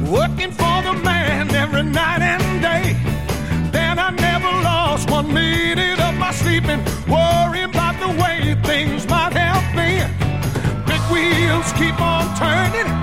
working for the man every night and day. Then I never lost 1 minute of my sleeping, worrying about the way things might have been. Big wheels keep on turning,